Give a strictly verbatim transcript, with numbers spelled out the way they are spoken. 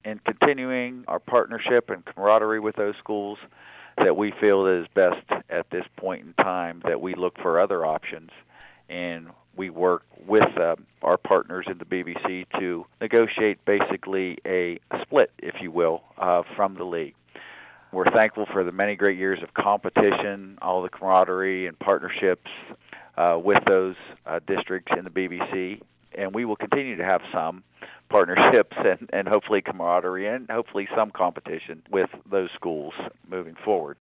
in continuing our partnership and camaraderie with those schools, that we feel is best at this point in time that we look for other options, and we work with uh, our partners in the B B C to negotiate basically a split, if you will, uh, from the league. We're thankful for the many great years of competition, all the camaraderie and partnerships uh, with those uh, districts in the B B C, and we will continue to have some partnerships and, and hopefully camaraderie and hopefully some competition with those schools moving forward.